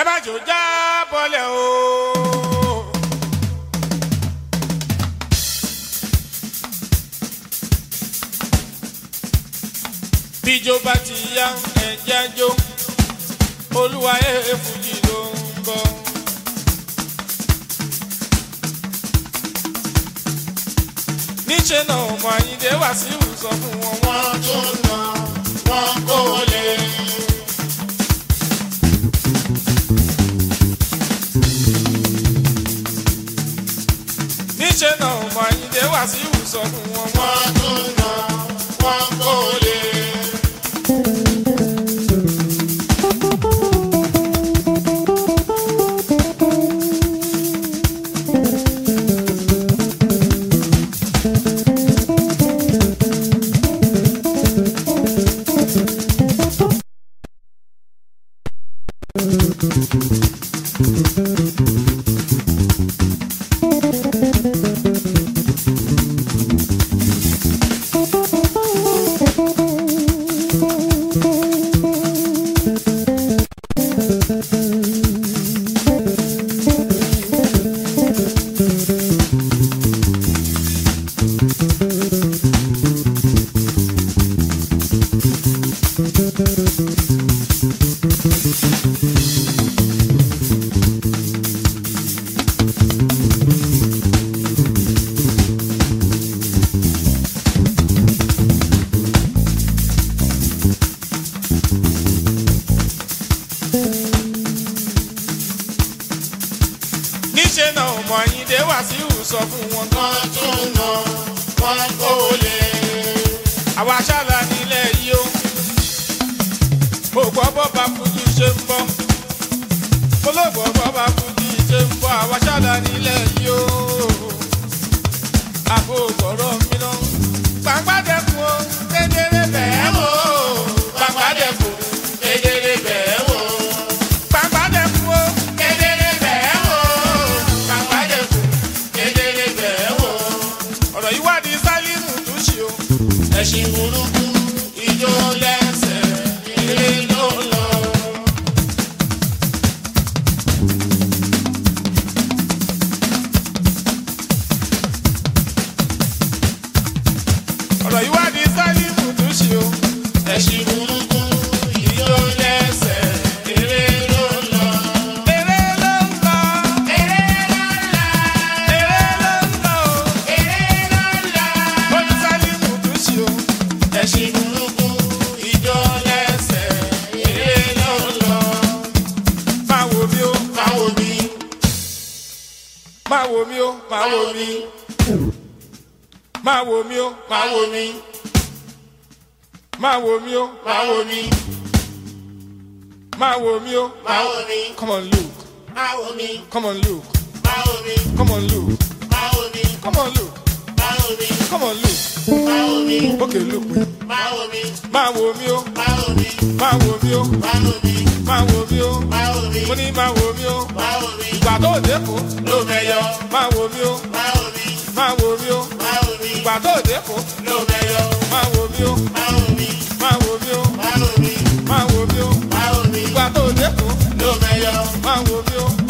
má jò já bọ́lẹ̀ o. bíjó bá ti yá ẹ̀jẹ̀ jó olúwa fújì ló ń bọ̀. níṣẹ́ náà ọmọ Àyìndé Wàsíù sọ fún wọn wọ́n tún nà wọ́n kó lè. níṣẹ́ náà ọmọ Àyìndé Wàsíù sọ fún wọn wọ́n tún nà wọ́n kó lè. níṣẹ́ náà ọmọ Àyìndé Wàsíù sọ fún wọn kan tún nà wọ́n kó lè. àwa ṣáàlà nílẹ̀ yìí ó gbọ́ bọ́ba fújì ṣe ń bọ́ olóògbọ́ bọ́ba fújì ṣe ń bọ́ àwa ṣáàlà nílẹ̀ yìí ó àbò gbọ́rọ̀ mi náà gbàgbádẹ́kun ó kékeré bẹ́ẹ̀ wò gbàgbádẹ́kun kékeré bẹ́ẹ̀ wò. ẹṣin burúkú ijó lẹ́sẹ̀ ilé ló lọ. ọ̀rọ̀ ìwádìí Sálímù tún ṣe o. ẹṣin burúkú ijó lẹ́sẹ̀ ilé ló lọ. eré ló ń lọ. eré ló ń lọ. eré ló ń lọ. eré ló ń lọ. ó ní Sálímù tún ṣe o. ẹṣin burúkú ijó lẹ́sẹ̀ eré ló ń lọ. máa wò mí o máa wò mí. máa wò mí o máa wò mí. máa wò mí o máa wò mí. máa wò mí o máa wò mí. máa wò mí o máa wò mí. come on look. máa wò mí. come on look. máa wò mí. come on look. máa wò mí. come on look. máa wò mí. come on look. máa wò mí. okay look me. máa wò mí. máa wò mí o. máa wò mí. máa wò mí o. máa wò mí. máa wò mí o. máa wò mí. mo ní máa wò mí o. máa wò mí. ìgbà tó dẹ́kun ló mẹ́yọ. máa wò mí o. máa wò mí. máa wò mí o. máa wò mí. ìgbà tó dẹ́kun ló mẹ́yọ. máa wò mí o. máa wò mí. máa wò mí o. máa wò mí. máa wò mí o. máa wò mí. ìgbà tó dẹ́kun ló mẹ́yọ. máa wò mí o.